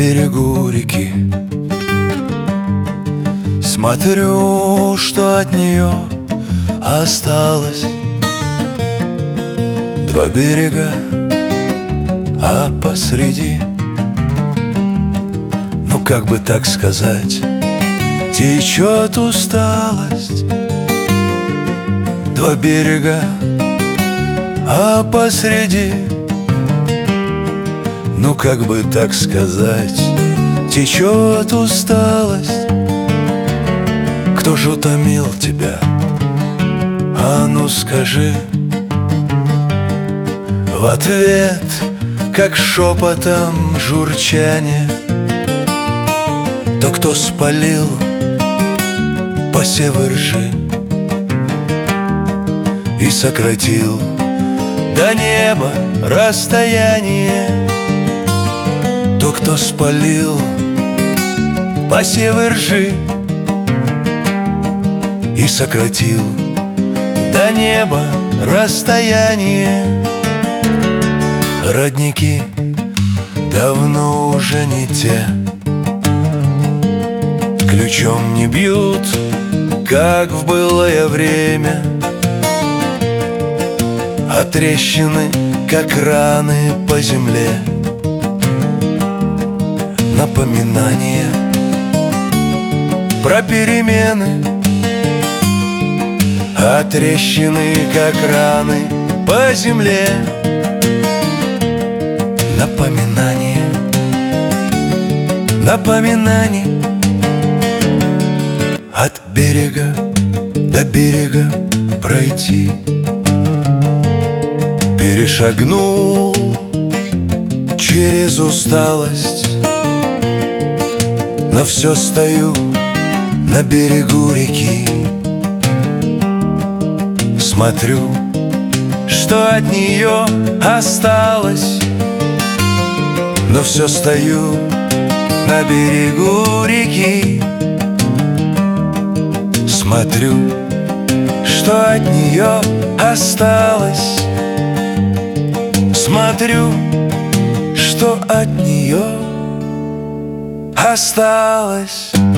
берегу реки. Смотрю, что от нее осталось два берега, а посреди, ну как бы так сказать, течет усталость. Два берега, а посреди, ну как бы так сказать, течет усталость. Кто же утомил тебя? А ну скажи. В ответ, как шепотом журчание: то, кто спалил посевы ржи и сократил до неба расстояние, то, кто спалил посевы ржи и сократил до неба расстояние. Родники давно уже не те, ключом не бьют, как в былое время, а трещины, как раны по земле, напоминание про перемены. А трещины, как раны по земле, напоминание, напоминание. От берега до берега пройти, перешагнул через усталость, но все стою на берегу реки. Смотрю, что от нее осталось, но все стою на берегу реки. Смотрю, что от нее осталось, смотрю, что от нее осталось.